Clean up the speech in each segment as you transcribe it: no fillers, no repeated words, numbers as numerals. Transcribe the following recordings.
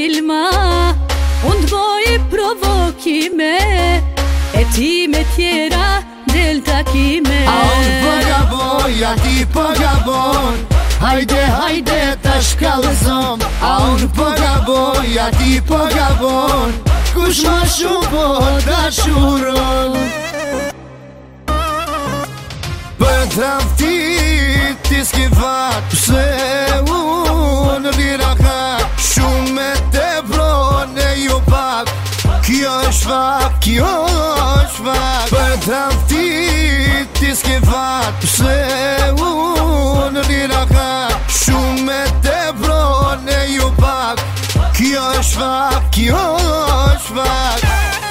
filma, unë t'boj provokime, e ti me tjera del takime. A unë po gaboj, a ti po gabon, hajde, hajde ta shkallëzom. A unë po gaboj, a ti po gabon, kush ma shumë po dashuron. Për traftit ti s'ki fat, pse unë lira ka shumë me te brone ju pak. Kjo është fak, kjo është fak. Për traftit ti s'ki fat, pse unë lira ka shumë me te brone ju pak. Kjo është fak, kjo është fak.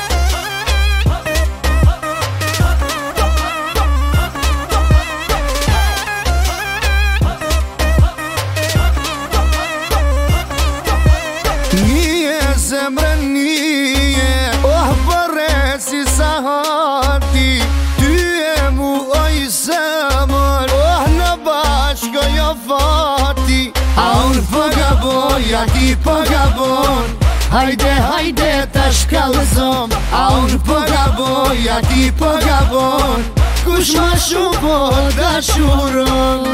Nije zemrën nije, oh bërre si sa hati, ty e mu oj zemër, oh në bashko jo fati. A unë po gaboj, a ti po gabon, hajde, hajde ta shkallëzom. A unë po gaboj, a ti po gabon, kush ma shumë po dashuron.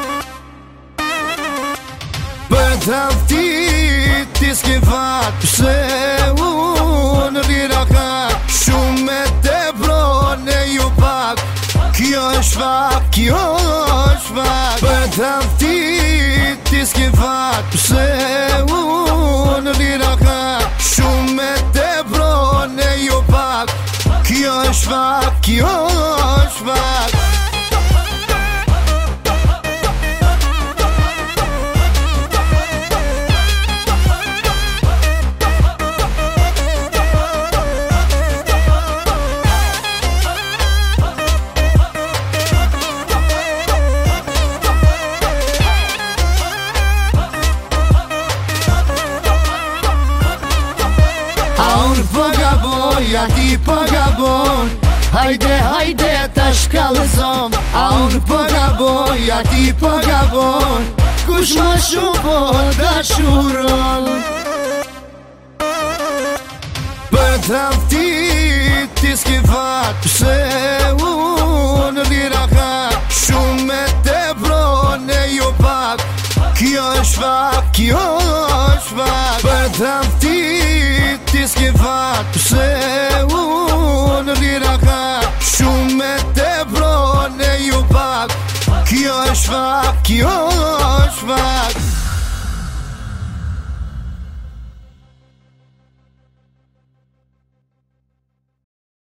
Për traftit ti s'ki fat, pse unë lira ka shumë me te brone ju pak. Kjo është fak, kjo është fak. Për traftit ti s'ki fat, pse unë lira ka shumë me te brone ju pak. Kjo është fak, kjo është fak. Po gaboj, a ti po gabon, hajde, hajde ta shkallëzom. A unë po gaboj, a ti po gabon, kush ma shumë po dashuron. Për traftit ti s'ki fat, pse unë lira ka shumë me te brone ju pak. Kjo është fak, kjo është fak. Për traftit ti s'ki fat, pse unë lira ka shumë me te brone ju pak. Kjo është fak, kjo është fak.